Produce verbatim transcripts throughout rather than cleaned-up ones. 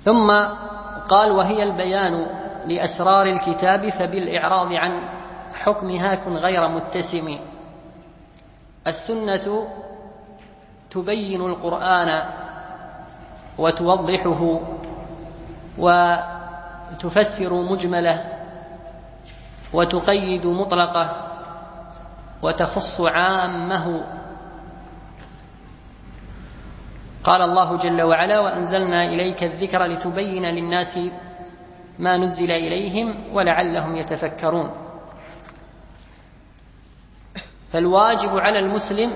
ثم قال: وهي البيان لأسرار الكتاب فبالإعراض عن حكمها كن غير متسم. السنة تبين القرآن وتوضحه وتفسر مجمله وتقيد مطلقه وتخص عامه. قال الله جل وعلا: وأنزلنا إليك الذكر لتبين للناس ما نزل إليهم ولعلهم يتفكرون. فالواجب على المسلم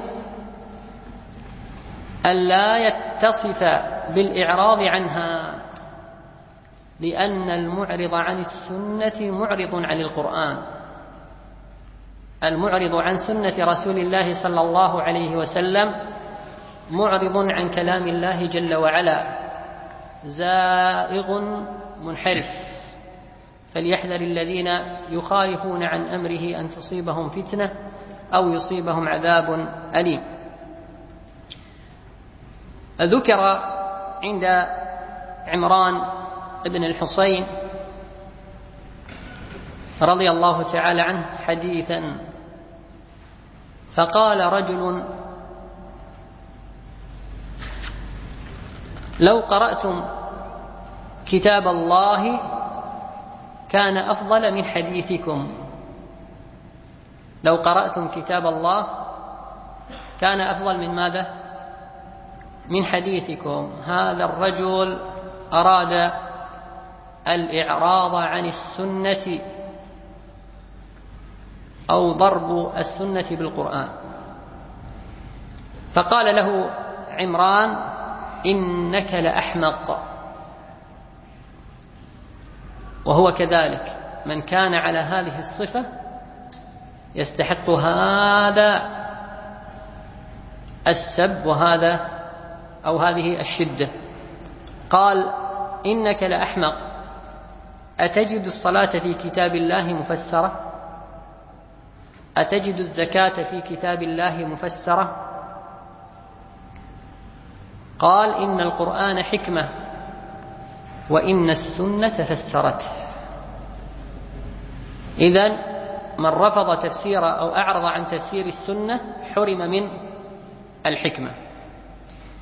ألا يتصف بالإعراض عنها، لأن المعرض عن السنة معرض عن القرآن. المعرض عن سنة رسول الله صلى الله عليه وسلم معرض عن كلام الله جل وعلا، زائغ منحرف. فليحذر الذين يخالفون عن أمره أن تصيبهم فتنة أو يصيبهم عذاب أليم. ذكر عند عمران بن الحصين رضي الله تعالى عنه حديثا، فقال رجل: لو قرأتم كتاب الله كان أفضل من حديثكم. لو قرأتم كتاب الله كان أفضل من ماذا؟ من حديثكم. هذا الرجل أراد الإعراض عن السنة أو ضرب السنة بالقرآن. فقال له عمران: إنك لأحمق. وهو كذلك، من كان على هذه الصفة يستحق هذا السب وهذا أو هذه الشدة. قال: إنك لأحمق، أتجد الصلاة في كتاب الله مفسرة؟ أتجد الزكاة في كتاب الله مفسرة؟ قال: إن القرآن حكمة وإن السنة فسرته. إذن من رفض تفسير أو أعرض عن تفسير السنة حرم من الحكمة.